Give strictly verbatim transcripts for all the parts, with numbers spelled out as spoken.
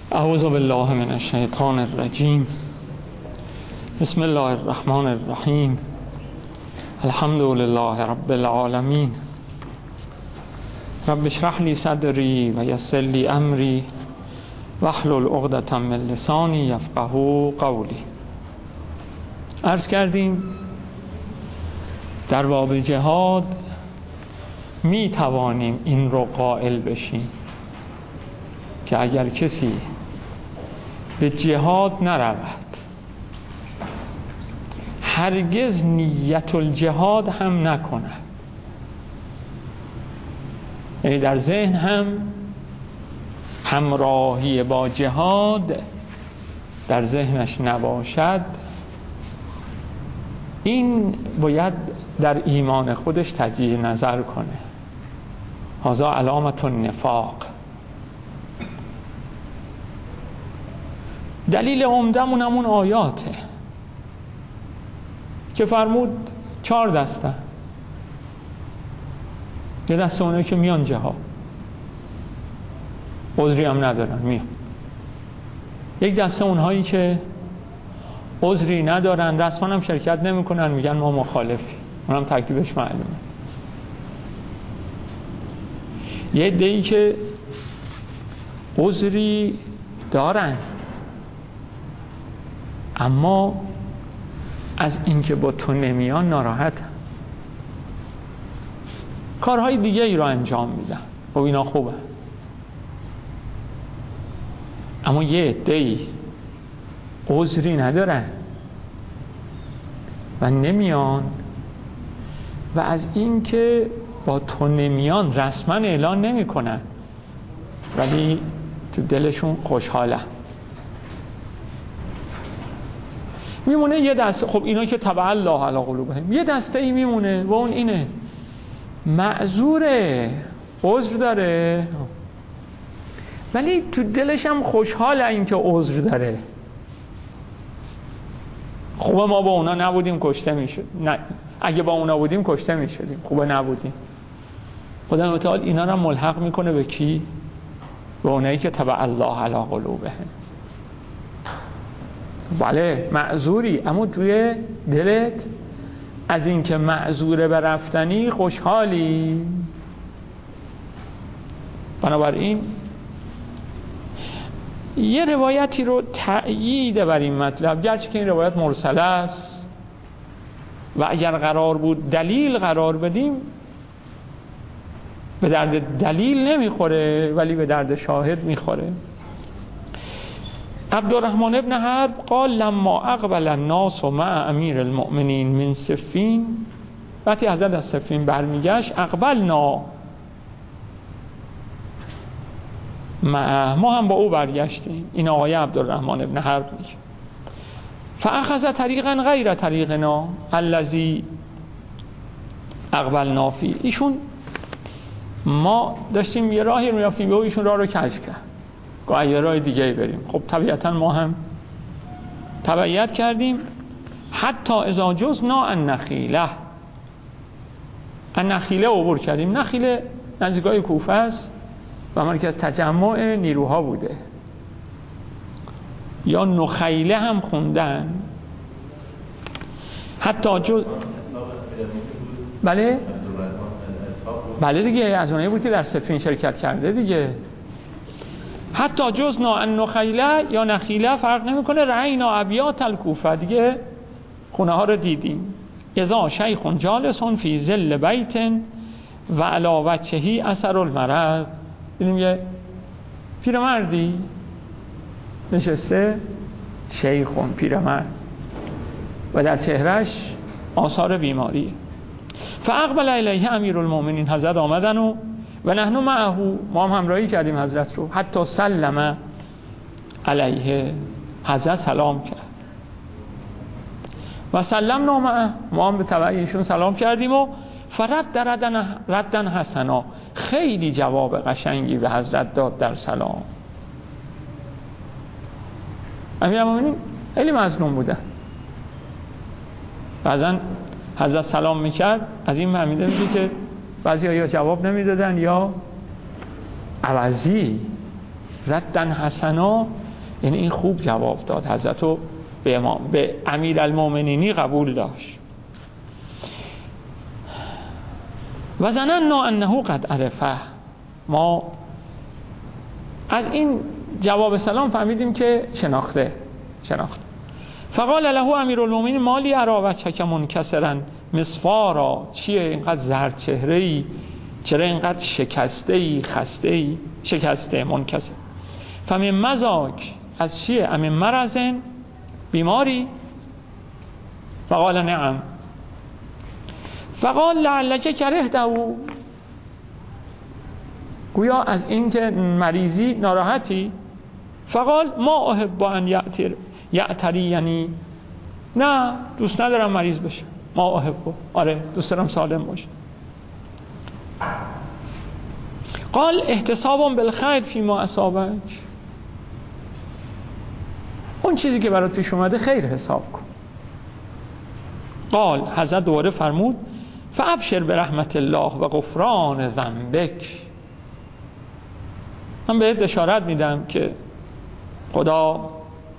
اعوذ بالله من الشیطان الرجیم. بسم الله الرحمن الرحیم. الحمد لله رب العالمین. رب اشرح لی صدری و یسر لی امری واحلل عقدة من لسانی یفقهوا قولی. عرض کردیم در باب جهاد می توانیم این رو قائل بشیم که اگر کسی به جهاد نرود، هرگز نیت الجهاد هم نکند، یعنی در ذهن هم همراهی با جهاد در ذهنش نباشد، این باید در ایمان خودش تجدید نظر کنه. هذا علامت النفاق. دلیل عمدمون همون آیاته که فرمود چهار دسته. یه دسته اونایی که میان جهاد، عذری هم ندارن میان. یک دسته اونهایی که عذری ندارن، رسما هم شرکت نمیکنن، میگن ما مخالفی، اونم ترکیبش معلومه. یه عده‌ای که عذری دارن اما از اینکه با تو نمیان ناراحتن، کارهای دیگه ای رو انجام میدن. خب اینا خوبه، اما یه عده‌ای عذری ندارن و نمیان و از اینکه با تو نمیان رسما اعلان نمیکنن ولی تو دلشون خوشحالن. میمونه یه دسته. خب اینا که تبع الله علی قلوبهم، یه دسته ای میمونه و اون اینه معذوره، عذر داره ولی تو دلش هم خوشحاله اینکه عذر داره. خوبه ما با اونا نبودیم کشته میشد، نه اگه با اونا بودیم کشته میشدیم، خوبه نبودیم. خدا متعال اینا رو ملحق میکنه به کی؟ به اونایی که تبع الله علی قلوبهم. بله معذوری، اما توی دلت از اینکه معذوره به رفتنی خوشحالی. بنابراین یه روایتی رو تأیید بر این مطلب، گرچه که این روایت مرسله است و اگر قرار بود دلیل قرار بدیم به درد دلیل نمیخوره ولی به درد شاهد میخوره. عبدالرحمن ابن حرب قال لما اقبل الناس مع امیر المؤمنین من صفین، وقتی حضرت از صفین برمیگشت، اقبلنا مع، ما هم با او برگشتیم. این آقای عبدالرحمن ابن حرب میگه فاخذ طریقا غیر طریقنا الذی اقبلنا فی. ایشون ما داشتیم یه راهی رو میرفتیم و ایشون راه رو کج کرد، گاه یه راه دیگه بریم. خب طبیعتا ما هم تبعیت کردیم. حتی اذا جزنا النخیله، النخیله عبور کردیم. نخیله نزدیکای کوفه است و مرکز تجمع نیروها بوده، یا نخیله هم خوندن. حتی جز بله بله دیگه از اونایی بود که در صفین شرکت کرده دیگه. حتی جزنا النخیله یا نخیله فرق نمیکنه. رعینا ابیات الکوفه، دیگه خونه ها رو دیدیم. اذا شیخ جالس فی ظل بیت و علی وجهه اثر المرض، دیدیم یه پیرمردی نشسته، شیخ پیرمرد و در چهرش آثار بیماری. فاقبل الیه امیر المؤمنین، حضرت آمدن و و نحن معه، ما هم همراهی کردیم حضرت رو. حتی سلم علیه، حضرت سلام کرد و سلمنا معه، ما هم به تبع ایشون سلام کردیم و فرد ردن ردن حسنا، خیلی جواب قشنگی به حضرت داد در سلام. امیر المؤمنین خیلی مظلوم بودن. بعضا حضرت سلام میکرد، از این فهمیده میشه که بعضی ها یا جواب نمیدادن یا عوضی ردن حسنا یعنی این خوب جواب داد، حضرت رو به امام به امیرالمومنینی قبول داشت. و ظننا انه قد عرفه، ما از این جواب سلام فهمیدیم که شناخته شناخته فقال له امیرالمومنین مالی ارا وجهک منکسرا مصفارا، چیه اینقدر زرد چهره ای، چرا اینقدر شکسته ای، خسته ای، شکسته منکسر. فمن مزاک، از چیه؟ امن مرضن، بیماری؟ فقال نعم. فقال لعلک کرهته، گویا از این که مریضی ناراحتی؟ فقال ما احب ان یعتر یعتری، یعنی نه دوست ندارم مریض بشه. ما احب، آره دوست دارم سالم باشه. قال احتسابا بالخیر فیما اصابک، اون چیزی که برات پیش اومده خیر حساب کن. قال حضرت دوباره فرمود فابشر برحمت الله و غفران ذنبک، من بهت بشارت میدم که خدا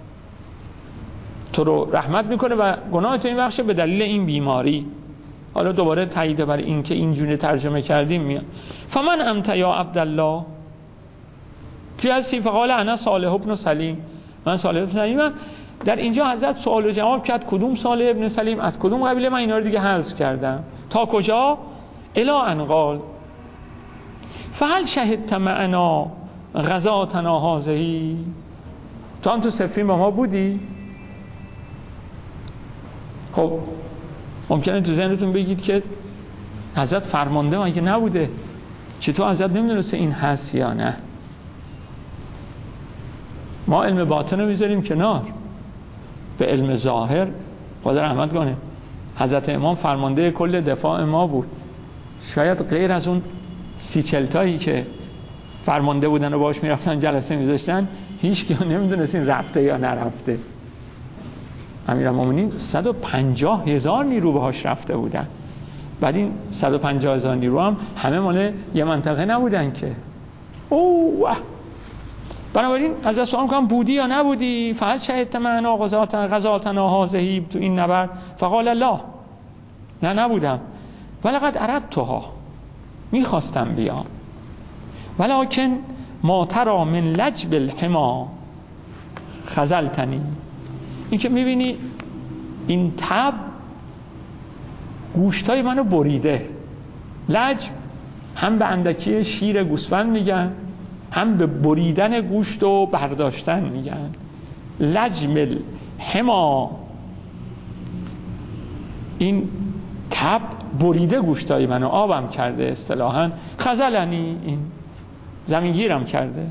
تو رو رحمت میکنه و گناه تو این بخشه به دلیل این بیماری. حالا دوباره تایید بر این که اینجوری ترجمه کردیم میاد. فمن انت یا عبدالله، کی هستی؟ فقال انا صالح ابن سلیم، من صالح ابن سلیمم. در اینجا حضرت سوال و جواب کرد کدوم صالح ابن سلیم، از کدوم قبیله، من اینا رو دیگه حذف کردم. تا کجا؟ الی ان قال فهل شهدت معنا غزاتنا هذه، تو هم تو صفین با ما بودی؟ خب ممکنه تو ذهنتون بگید که حضرت فرمانده مگه نبوده، چطور حضرت نمیدونسته این هست یا نه؟ ما علم باطن رو میذاریم کنار، به علم ظاهر خدا رحمت کنه حضرت امام فرمانده کل دفاع ما بود. شاید غیر از اون سی چلتایی که فرمانده بودن و باش میرفتن جلسه میذاشتن هیچ که نمیدونست این رفته یا نرفته. امیرالمومنین صد و پنجاه هزار نیرو باهاش رفته بودن، بعد این صد و پنجاه هزار نیرو هم همه مال یه منطقه نبودن که. اوه بنابراین از سوال میکنم بودی یا نبودی؟ فهل شهدت معنا غزاتنا هذه، تو این نبرد؟ فقال لا، نه نبودم. ولقد اردتها، میخواستم بیام. ولکن ما ترى من لجب الحما خذلتنی، این که میبینی این تب گوشتای منو بریده. لجب هم به اندکی شیر گوسفند میگن، هم به بریدن گوشت و برداشتن میگن. لجم الحما، این تب بریده گوشتای منو، آبم کرده اصطلاحاً. خذلنی، این زمینگیرم کرده.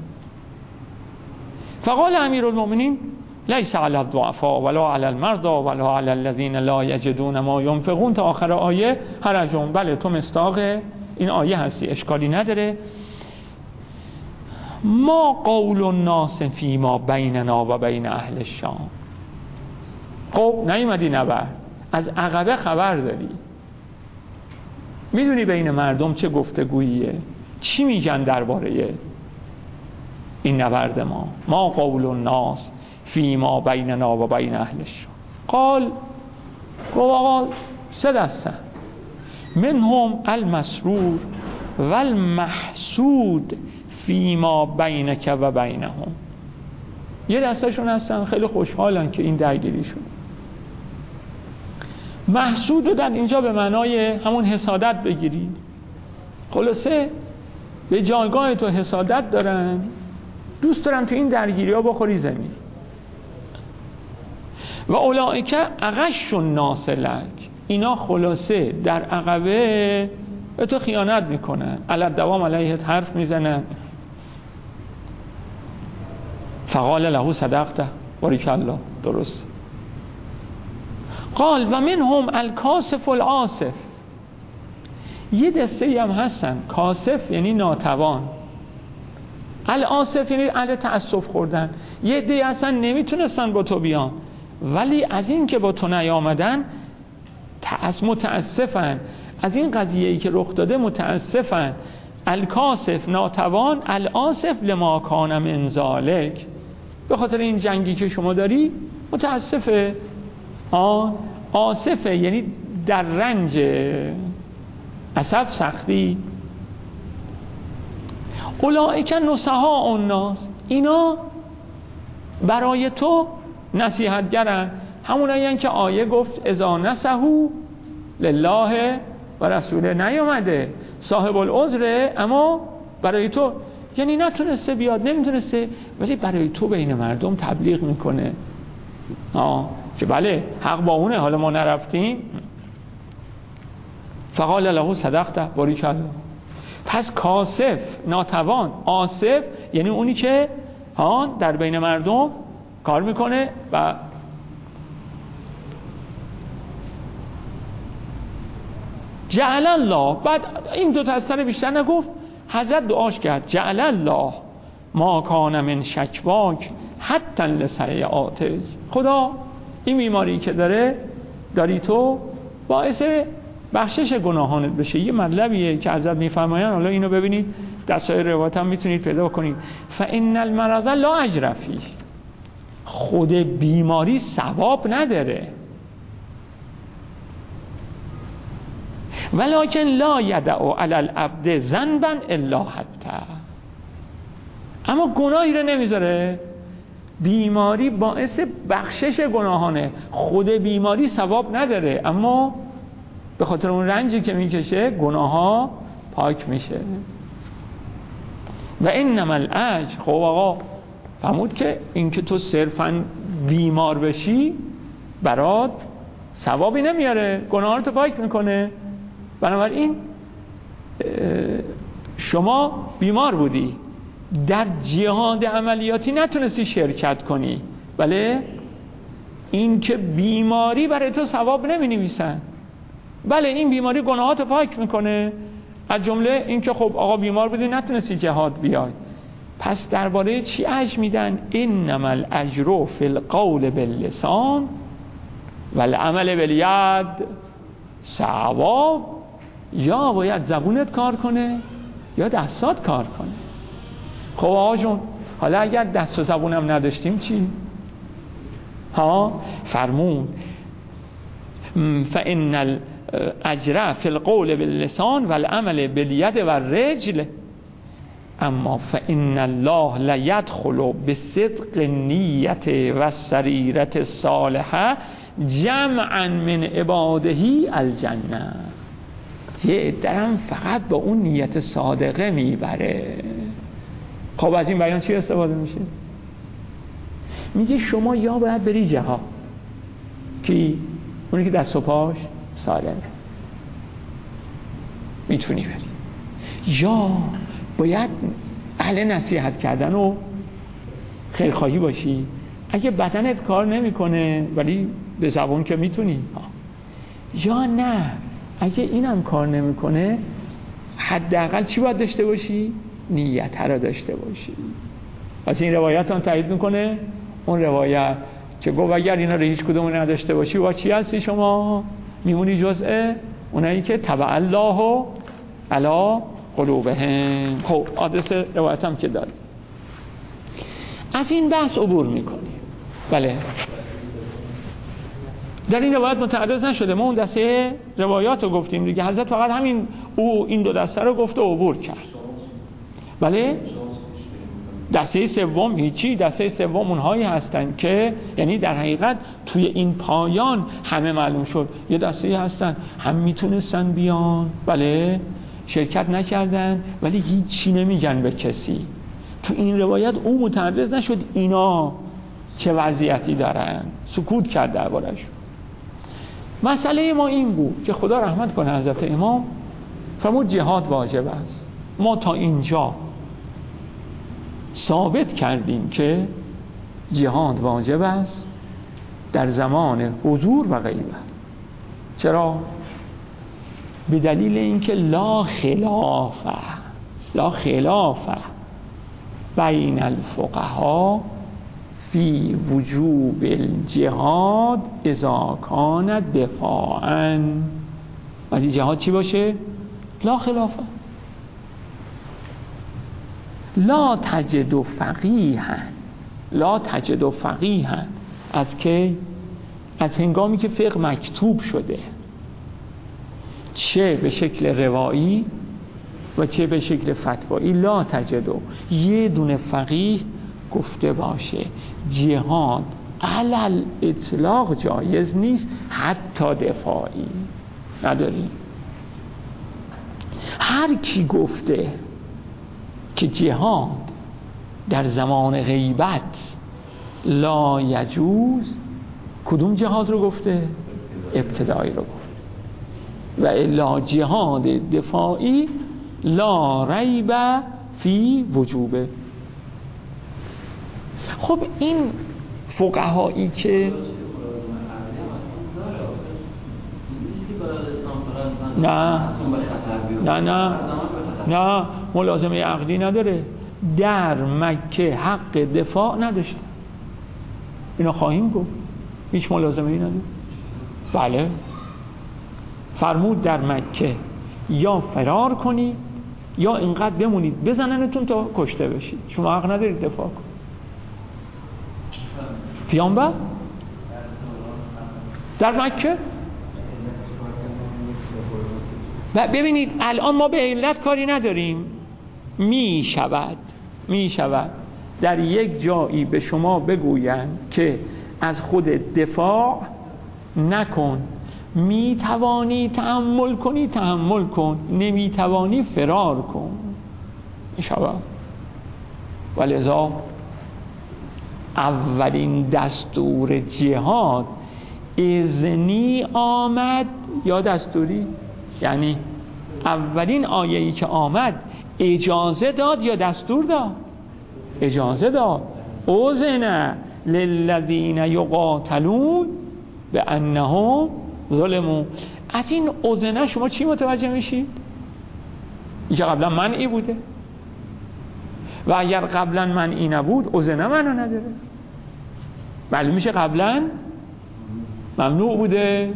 فقال امیرالمومنین لیس علی الضعفاء ولا علی المرضى ولا علی الذین لا یجدون ما ينفقون، تا آخر آیه حرجون. بله تو مصداق این آیه هستی، اشکالی نداره. ما قول الناس فیما بیننا و بین اهل الشام. خب نیومدی نبر، از عقبه خبر داری، میدونی بین مردم چه گفتگوییه، چی میگن درباره این نبرد ما. ما قول الناس فیما بیننا و بین اهل الشام. قال گو آقا سه دسته، منهم المسرور و المحسود فیما بینک و بینهم. یه دستشون هستن خیلی خوشحالن که این درگیری شد. محسود رو در اینجا به معنای همون حسادت بگیری، خلاصه به جایگاه تو حسادت دارن، دوست دارن تو این درگیری ها بخوری زمین. و اولئک اغش الناس لک، اینا خلاصه در عقبه به تو خیانت میکنن، علی دوام علیه حرف میزنن. فقال له صدقت، بارک الله، درست. قال و منهم الکاسف العاصف، یه دسته هم هستن، کاسف یعنی ناتوان، العاصف یعنی اهل تأسف خوردن. یه عده اصلا نمیتونستن با تو بیان، ولی از این که با تو نیامدن متاسفن، از این قضیه‌ای که رخ داده متاسفن. الکاسف ناتوان، العاصف لما کان من ذالک، به خاطر این جنگی که شما داری متاسفه، آه آسفه، یعنی در رنج، عصب سختی. اولئک نصحاء الناس، اینا برای تو نصیحتگرن، همونایی که آیه گفت اذا نصحوا لله و رسوله، نیامده صاحب العذره اما برای تو، یعنی نتونسته بیاد، نمیتونسته، ولی برای تو بین مردم تبلیغ میکنه آه که بله حق با اونه، حالا ما نرفتیم. فقال له صدقت باریک الله. پس کاسف، ناتوان، آسف یعنی اونی که ها در بین مردم کار میکنه و جعل الله، بعد این دو تا از سر بیشتر نگفت، حضرت دعاش کرد جعل الله ما کان من شکواک حتی لسیئاتک، خدا این بیماری که داره داری تو باعث بخشش گناهانت بشه. یه مطلبیه که حضرت میفرمایند، حالا اینو ببینید دستای روایت هم میتونید پیدا کنید، فان المرض لا اجر فیه، خود بیماری ثواب نداره، ولکن لا یدع علی العبد ذنبا الا حتى، اما گناهی رو نمیذاره. بیماری باعث بخشش گناهانه، خود بیماری ثواب نداره، اما به خاطر اون رنجی که میکشه گناه ها پاک میشه. و انما الاجر، خب آقا فهمود که این که تو صرفا بیمار بشی برات ثوابی نمیاره، گناه رو تو پاک میکنه. بنابراین شما بیمار بودی، در جهاد عملیاتی نتونستی شرکت کنی، بله این که بیماری برای تو ثواب نمی نویسن، بله این بیماری گناهات پاک میکنه، از جمله این که خب آقا بیمار بودی نتونستی جهاد بیای، پس درباره چی اجر میدن؟ انما الاجر فی القول باللسان والعمل بالید، ثواب یا باید زبونت کار کنه یا دستات کار کنه. خب آقا جون حالا اگر دست و زبونم نداشتیم چی؟ ها فرمود فان الاجر فی القول باللسان والعمل بالید والرجل، اما فان الله لا يدخل بصدق النیت و السریرة الصالحه جمعا من عباده الجنه، یه درم فقط با اون نیت صادقه میبره. خب از این بیان چی استفاده میشه؟ میگه شما یا باید بری جهاد که اونی که دست و پاش سالمه میتونی بری، یا باید اهل نصیحت کردن و خیرخواهی باشی، اگه بدنت کار نمیکنه ولی به زبان که میتونی، یا نه اگه اینم کار نمیکنه حداقل چی باید داشته باشی؟ نیت را داشته باشی. پس این روایت هم تایید میکنه اون روایت که گفت اگر اینا رو هیچ کدوم نداشته باشی و چی هستی شما؟ میمونی جزء اونایی که تبع الله علی قلوبهم. خب آدرس روایت هم که داری، از این بحث عبور میکنی. بله در این روایت متعرض نشده، ما اون دسته روایات رو گفتیم دیگه، حضرت فقط همین او این دو دسته رو گفت و عبور کرد. بله دسته سوم هیچی، دسته سوم اونهایی هستن که یعنی در حقیقت توی این پایان همه معلوم شد یه دسته هستن هم میتونستن بیان، بله شرکت نکردن ولی هیچی نمیگن به کسی. تو این روایت او متعرض نشد اینا چه وضعیتی دارن، سکوت کرد دربارش. مسئله ما این بود که خدا رحمت کنه حضرت امام فرمود جهاد واجب است. ما تا اینجا ثابت کردیم که جهاد واجب است در زمان حضور و غیبت. چرا؟ به دلیل اینکه لا خلافه لا خلافه بین الفقها فی وجوب الجهاد اذا کان دفاعا. ولی جهاد چی باشه؟ لا خلافه. لا تجد فقیها لا تجد فقیها از که از هنگامی که فقه مکتوب شده، چه به شکل روایی و چه به شکل فتوایی، لا تجدو یه دونه فقیه گفته باشه جهاد علل اطلاق جایز نیست، حتی دفاعی نداری. هر کی گفته که جهاد در زمان غیبت لا یجوز، کدوم جهاد رو گفته؟ ابتدایی رو گفته. و الا جهاد دفاعی لا ریب فی وجوبه. خب این فقهایی که نه نه نه نه ملازمه عقدی نداره، در مکه حق دفاع نداشته، اینو خواهیم گفت، هیچ ملازمه ای نداره. بله فرمود در مکه یا فرار کنید یا اینقدر بمونید بزننتون تا کشته بشید، شما حق ندارید دفاع کنید. پیامبر در مکه و ببینید الان ما به علت کاری نداریم، می شود می شود در یک جایی به شما بگویند که از خود دفاع نکن، می توانی تحمل کنی تحمل کن، نمی توانی فرار کن، می شود. ولذا اولین دستور جهاد اذنی آمد یا دستوری؟ یعنی اولین آیه‌ای که آمد اجازه داد یا دستور داد؟ اجازه داد. اذن للذین یقاتلون بانهم ظلموا. از این اذنه شما چی متوجه میشید؟ اینکه قبلا منعی بوده، و اگر قبلا منعی نبود اذنه منو نداره، ولی میشه قبلا ممنوع بوده.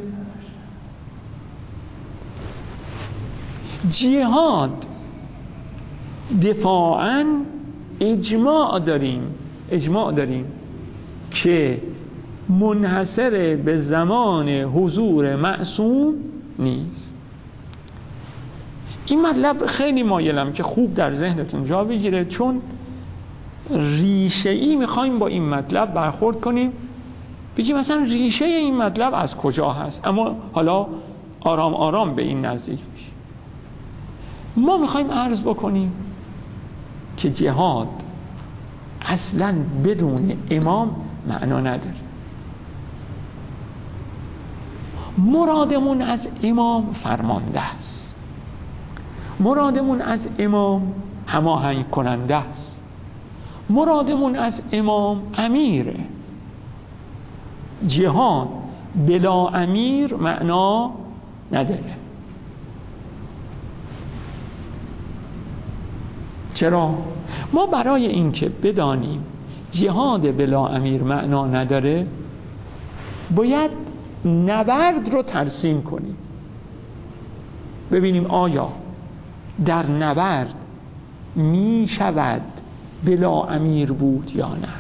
جهاد دفاعاً اجماع داریم اجماع داریم که منحصر به زمان حضور معصوم نیست. این مطلب خیلی مایلم که خوب در ذهنتون جا بگیره، چون ریشه‌ای میخوایم با این مطلب برخورد کنیم، بگیم مثلا ریشه این مطلب از کجا هست، اما حالا آرام آرام به این نزدیک میشه. ما میخوایم عرض بکنیم که جهاد اصلا بدون امام معنا نداره. مرادمون از امام فرمانده است، مرادمون از امام هماهنگ کننده است، مرادمون از امام امیره. جهاد بلا امیر معنا نداره. چرا؟ ما برای اینکه بدانیم جهاد بلا امیر معنا نداره باید نبرد رو ترسیم کنیم، ببینیم آیا در نبرد می شود بلا امیر بود یا نه.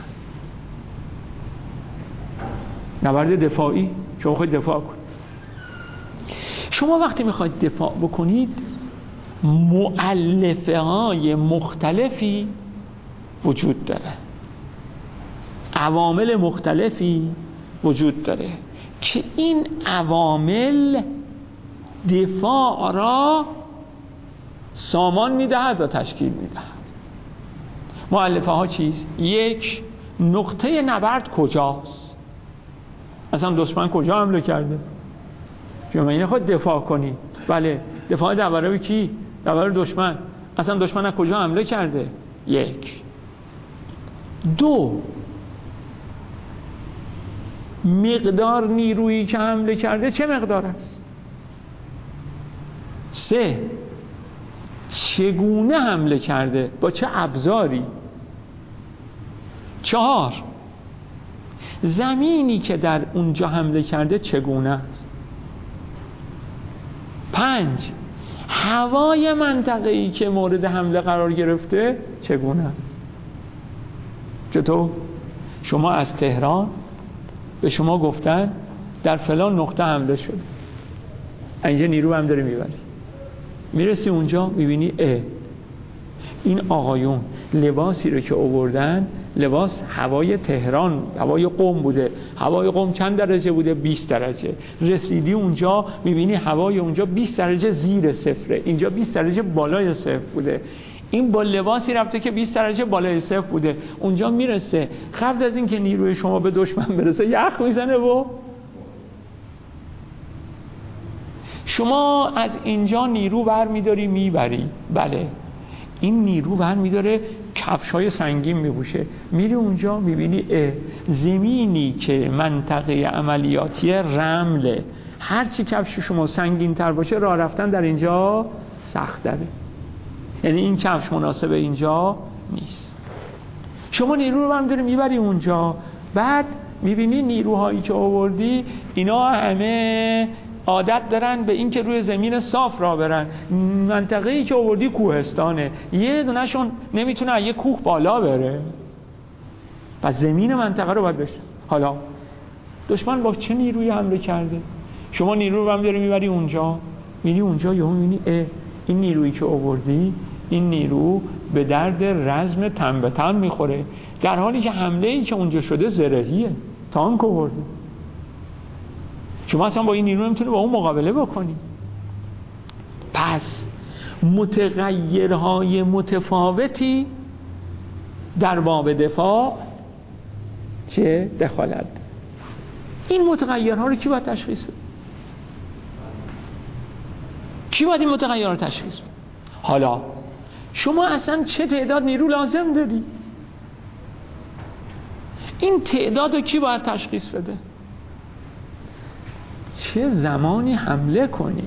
نبرد دفاعی شما خواهید دفاع کنید، شما وقتی میخواید دفاع بکنید مؤلفه های مختلفی وجود داره، عوامل مختلفی وجود داره که این عوامل دفاع را سامان میدهد و تشکیل میدهد. مؤلفه ها چیست؟ یک، نقطه نبرد کجاست، اصلا دشمن کجا حمله کرده، شما این خود دفاع کنی. بله دفاع درباره کی؟ درباره دشمن. اصلا دشمن از کجا حمله کرده؟ یک. دو، مقدار نیرویی که حمله کرده چه مقدار است؟ سه، چگونه حمله کرده، با چه ابزاری؟ چهار، زمینی که در اونجا حمله کرده چگونه است؟ پنج، هوای منطقه‌ای که مورد حمله قرار گرفته چگونه است؟ چطور؟ شما از تهران به شما گفتن در فلان نقطه حمله شده، اینجا نیرو هم داره میبری. میرسی اونجا میبینی اه این آقایون لباسی رو که آوردن لباس هوای تهران، هوای قم بوده. هوای قم چند درجه بوده؟ بیست درجه. رسیدی اونجا میبینی هوای اونجا بیست درجه زیر صفره، اینجا بیست درجه بالای صفر بوده. این با لباسی رفته که بیست درجه بالای صفر بوده. اونجا میرسه قبل از این که نیروی شما به دشمن برسه یخ میزنه و شما از اینجا نیرو برمیداری میبری. بله این نیرو برمیداره کفشای سنگین میپوشه، میری اونجا میبینی زمینی که منطقه عملیاتی رمله، هرچی کفش شما سنگین تر باشه راه رفتن در اینجا سخت داره، یعنی این کفش مناسب اینجا نیست. شما نیرو رو برمیداری میبری اونجا، بعد میبینی نیروهایی که آوردی اینا همه عادت دارن به این که روی زمین صاف را برن. منطقه‌ای که آوردی کوهستانه، یه دونه‌شون نمیتونه یه کوه بالا بره، پس زمین منطقه رو باید بشه. حالا دشمن با چه نیروی حمله کرده؟ شما نیرو رو هم داری میبری اونجا، میری اونجا یهو میبینی اه این نیرویی که آوردی این نیرو به درد رزم تن به تن میخوره، در حالی که حمله این که اونجا شده زرهیه، تانک آورده. شما اصلا با این نیرو نمیتونی با اون مقابله بکنی. پس متغیرهای متفاوتی در باب دفاع چه دخالت. این متغیرها رو کی باید تشخیص بده؟ کی باید این متغیرها رو تشخیص بده؟ حالا شما اصلا چه تعداد نیرو لازم داری؟ این تعداد رو کی باید تشخیص بده؟ چه زمانی حمله کنی؟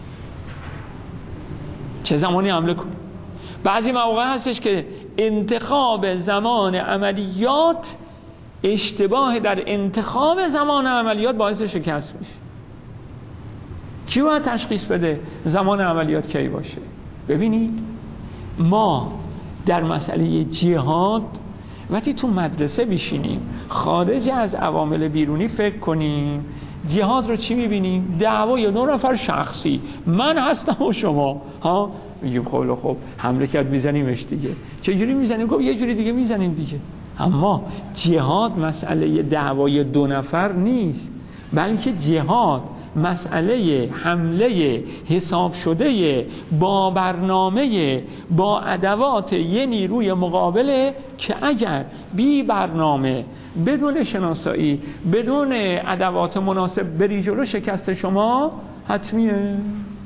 چه زمانی حمله کنی؟ بعضی مواقع هستش که انتخاب زمان عملیات، اشتباه در انتخاب زمان عملیات باعث شکست میشه. چی باید تشخیص بده زمان عملیات کی باشه؟ ببینید ما در مسئله جهاد وقتی تو مدرسه بشینیم خارج از عوامل بیرونی فکر کنیم، جهاد رو چی میبینیم؟ دعوای دو نفر شخصی، من هستم و شما. ها میگیم خب خب حمله کرد میزنیمش دیگه. چجوری میزنیم؟ گفت یه جوری دیگه میزنیم دیگه. اما جهاد مسئله دعوای دو نفر نیست، بلکه جهاد مسئله حمله حساب شده با برنامه، با ادوات یه نیروی مقابله که اگر بی برنامه، بدون شناسایی، بدون ادوات مناسب بری جلو، شکست شما حتمیه.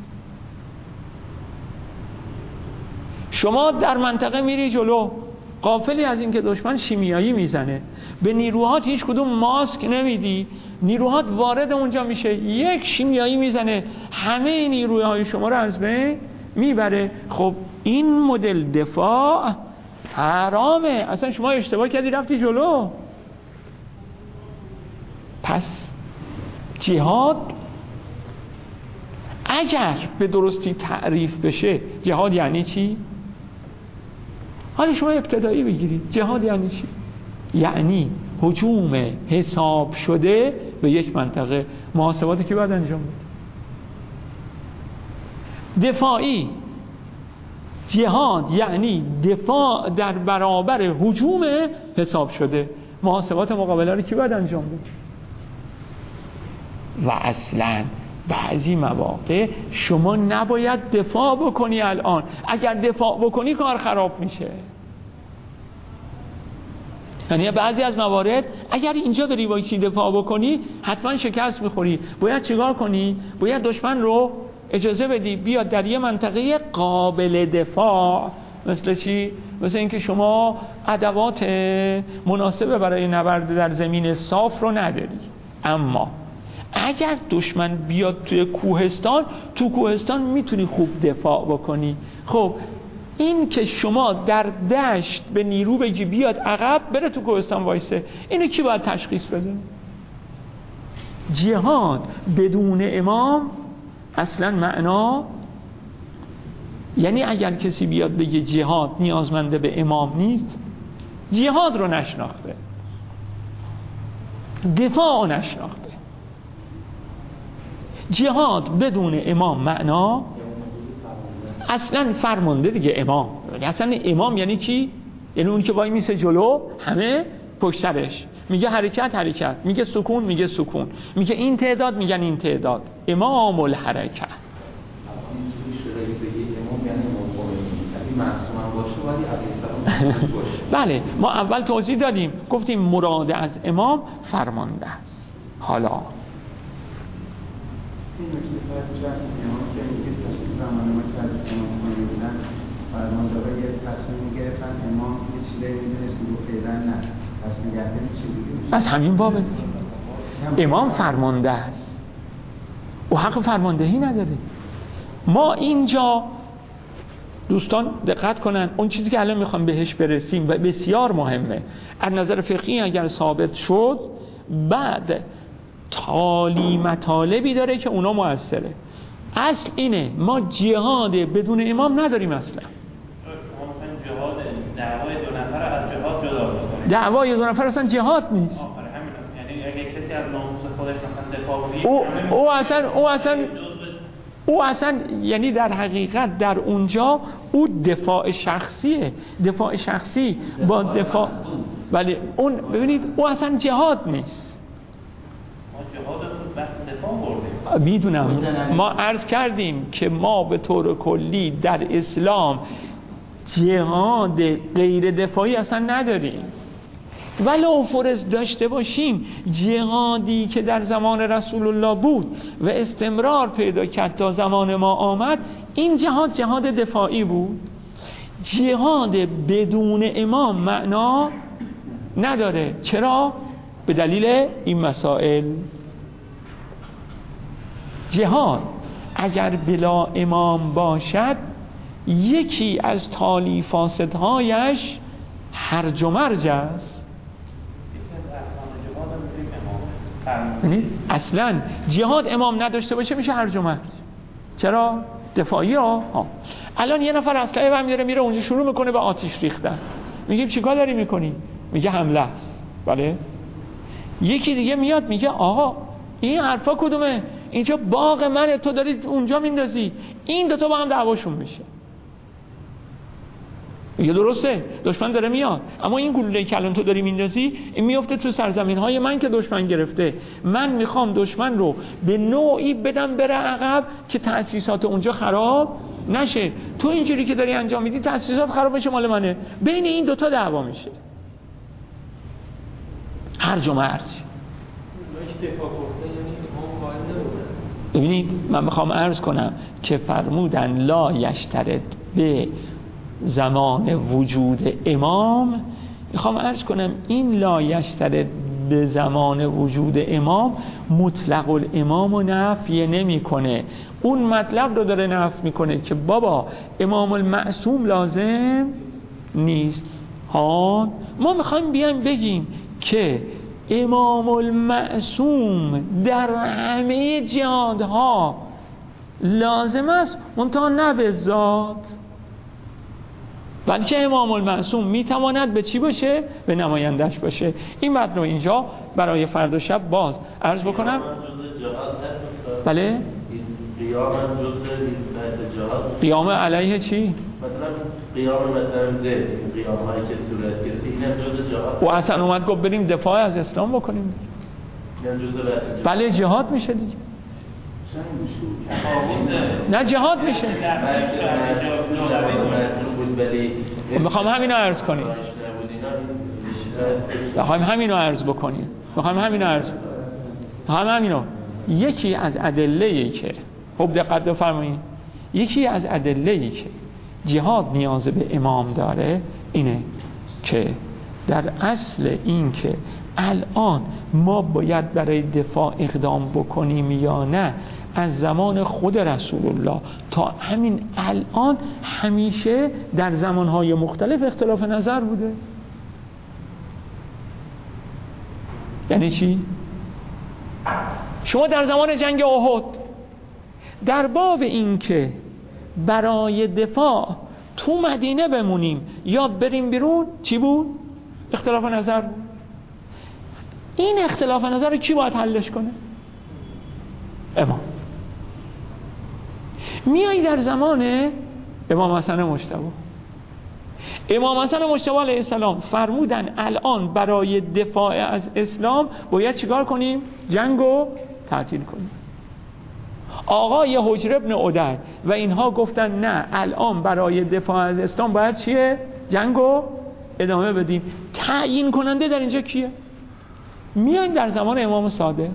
شما در منطقه میری جلو، غافلی از این که دشمن شیمیایی میزنه، به نیروهات هیچ کدوم ماسک نمیدی، نیروهات وارد اونجا میشه، یک شیمیایی میزنه، همه نیروهای شما رو از بین میبره. خب این مدل دفاع حرامه، اصلا شما اشتباه کردی رفتی جلو. پس جهاد اگر به درستی تعریف بشه، جهاد یعنی چی؟ حالا شما ابتدایی بگیرید، جهاد یعنی چی؟ یعنی هجوم حساب شده به یک منطقه. محاسباتی که باید انجام بده. دفاعی جهاد یعنی دفاع در برابر هجوم حساب شده. محاسبات مقابله رو کی باید انجام بده؟ و اصلا بعضی مواقع شما نباید دفاع بکنی. الان اگر دفاع بکنی کار خراب میشه. یعنی بعضی از موارد اگر اینجا بری با چی دفاع بکنی حتما شکست میخوری. باید چیکار کنی؟ باید دشمن رو اجازه بدی بیاد در یه منطقه قابل دفاع. مثل چی؟ مثل اینکه شما ادوات مناسبه برای نبرد در زمین صاف رو نداری. اما اگر دشمن بیاد توی کوهستان، تو کوهستان میتونی خوب دفاع بکنی. خب این که شما در دشت به نیرو بگی بیاد عقب بره تو کوهستان وایسه، اینو کی باید تشخیص بده؟ جهاد بدون امام اصلا معنا، یعنی اگر کسی بیاد بگه جهاد نیازمنده به امام نیست، جهاد رو نشناخته. دفاع نشناخته. جهاد بدون امام معنا اصلا فرمانده دیگه. امام اصلا امام یعنی کی؟ یعنی اون که وای میسه جلو، همه پشت سرش، میگه حرکت حرکت، میگه سکون میگه سکون، میگه این تعداد میگن این تعداد. امام الحرکت. بله ما اول توضیح دادیم، گفتیم مراد از امام فرمانده است. حالا این نکته از امام که میگه زمان ما که از امام خانه بودن فرماندارا یه تصمیم گرفتن، امام یه چیزایی میدونست میگو فعلا نه پس نگهداری چیزی از همین باب امام فرمانده است و حق فرماندهی نداره. ما اینجا دوستان دقت کنن، اون چیزی که الان میخوام بهش برسیم و بسیار مهمه از نظر فقهی اگر ثابت شد، بعد تالی مطالبی داره که اونا موثره. اصل اینه ما جهاد بدون امام نداریم. اصلا جهاد دعوای دو نفر از جهاد جدا بکنه. دعوای دو نفر اصلا جهاد نیست. یعنی اگه کسی از ناموس خودش مثلا دفاع کنه، او او اصلا او اصلا او اصلا یعنی در حقیقت در اونجا او دفاع شخصیه. دفاع شخصی با دفاع، ولی اون ببینید او اصلا جهاد نیست. ما جهاد رو بحث دفاع بردیم. میدونم ما عرض کردیم که ما به طور کلی در اسلام جهاد غیر دفاعی اصلا نداریم. ولو فرض داشته باشیم جهادی که در زمان رسول الله بود و استمرار پیدا کرد تا زمان ما آمد، این جهاد جهاد دفاعی بود. جهاد بدون امام معنا نداره. چرا؟ به دلیل این مسائل. جهاد اگر بلا امام باشد، یکی از تالی فاسدهایش هرج و مرج است. یعنی اصلا جهاد امام نداشته باشه میشه هرج و مرج. چرا؟ دفاعی ها. ها الان یه نفر اسلحه برمی داره میره اونجا شروع میکنه به آتش ریختن، میگیم چیکار داری میکنی؟ میگه حمله است. بله. یکی دیگه میاد میگه آقا این حرفا کدومه؟ اینجا باغ منه، تو داری اونجا میندازی. این دو تا با هم دعواشون میشه. میگه درسته دشمن داره میاد، اما این گلوله‌ای که الان تو داری میندازی این میفته تو سرزمین‌های من که دشمن گرفته. من میخوام دشمن رو به نوعی بدم بره عقب که تأسیسات اونجا خراب نشه. تو اینجوری که داری انجام میدی تأسیسات خراب بشه مال منه. بین این دوتا دعوا میشه، هرج و مرج. ببینید من میخوام عرض کنم که فرمودن لا یشترط به زمان وجود امام. میخوام عرض کنم این لا یشترط به زمان وجود امام مطلق الامام و نفی نمی کنه. اون مطلب رو داره نفی میکنه که بابا امام المعصوم لازم نیست. ها ما میخوایم بیایم بگیم که امام المعصوم در همه جهادها لازم است، منتها نه به ذات، بلکه امام المعصوم میتواند به چی باشه؟ به نمایندش باشه. این متن رو اینجا برای فردا شب باز عرض بکنم. بله؟ قیام جزء جهاد. قیام علیه چی؟ مثلا قیام مثلا زید، قیام هایی که صورت گرفت اینم جزء جهاد. و اصلا اومد گفت بریم دفاع از اسلام بکنیم. بله جهاد میشه دیگه. نه جهاد میشه. میخوام همینو عرض کنیم. میخوام همینو عرض بکنیم. میخوام همینو عرض. میخوام همینو. یکی از ادله‌ای که خوب دقت بفرمایید، یکی از ادله‌ای که جهاد نیاز به امام داره اینه که در اصل این که الان ما باید برای دفاع اقدام بکنیم یا نه، از زمان خود رسول الله تا همین الان همیشه در زمانهای مختلف اختلاف نظر بوده. یعنی چی؟ شما در زمان جنگ احد در باب این که برای دفاع تو مدینه بمونیم یا بریم بیرون چی بود؟ اختلاف نظر بود. این اختلاف نظر رو کی باید حلش کنه؟ امام. میایی در زمان امام حسن مجتبی، امام حسن مجتبی علیه السلام فرمودن الان برای دفاع از اسلام باید چیکار کنیم؟ جنگو تعطیل کنیم. آقای حجر ابن عدی و اینها گفتن نه، الان برای دفاع از اسلام باید چیه؟ جنگو ادامه بدیم. تعیین کننده در اینجا کیه؟ میایم در زمان امام صادق.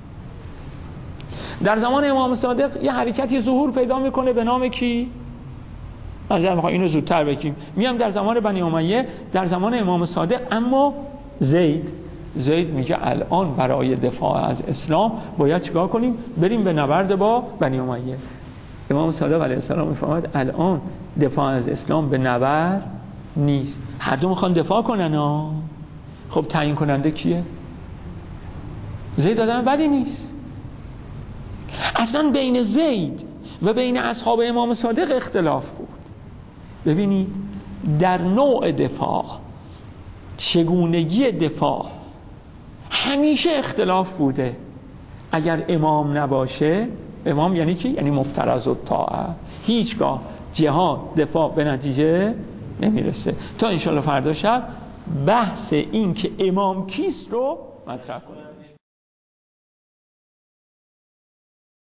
در زمان امام صادق یه حرکتی ظهور پیدا میکنه به نام کی؟ مثلا میخوام اینو زودتر بگیم، میام در زمان بنی امیه، در زمان امام صادق، اما زید زید میگه الان برای دفاع از اسلام باید چیکار کنیم؟ بریم به نبرد با بنی امیه. امام صادق علیه السلام میفرماید الان دفاع از اسلام به نبرد نیست، هر دو میخوان دفاع کنن ها. خب تعیین کننده کیه؟ زید آدم بدی نیست. اصلا بین زید و بین اصحاب امام صادق اختلاف بود. ببینید در نوع دفاع، چگونگی دفاع همیشه اختلاف بوده. اگر امام نباشه، امام یعنی چی؟ یعنی مفترض الطاعه، هیچگاه جهاد دفاع به نتیجه نمیرسه. تا انشالله فردا شب بحث این که امام کیست رو مطرح کنیم.